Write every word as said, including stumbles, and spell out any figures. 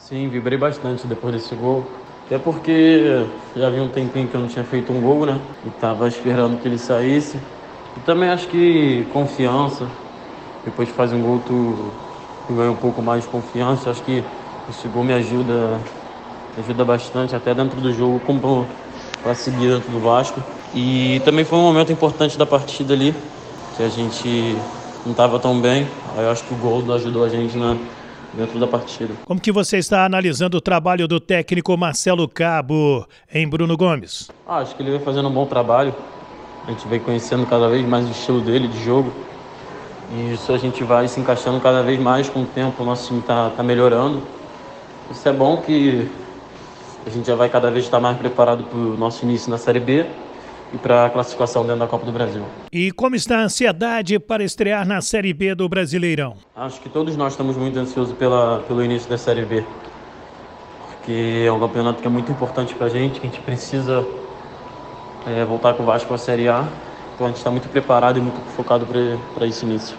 Sim, vibrei bastante depois desse gol. Até porque já havia um tempinho que eu não tinha feito um gol, né? E tava esperando que ele saísse. E também acho que confiança. Depois de fazer um gol, tu, tu ganha um pouco mais de confiança. Acho que esse gol me ajuda, me ajuda bastante, até dentro do jogo, como para seguir dentro do Vasco. E também foi um momento importante da partida ali, que a gente não estava tão bem. Aí eu acho que o gol ajudou a gente na, dentro da partida. Como que você está analisando o trabalho do técnico Marcelo Cabo em Bruno Gomes? Ah, acho que ele vem fazendo um bom trabalho. A gente vem conhecendo cada vez mais o estilo dele de jogo. E isso a gente vai se encaixando cada vez mais com o tempo. O nosso time está tá melhorando. Isso é bom que a gente já vai cada vez estar mais preparado para o nosso início na Série B e para a classificação dentro da Copa do Brasil. E como está a ansiedade para estrear na Série B do Brasileirão? Acho que todos nós estamos muito ansiosos pela, pelo início da Série B, porque é um campeonato que é muito importante para a gente, que a gente precisa é, voltar com o Vasco à Série A. Então a gente está muito preparado e muito focado para esse início.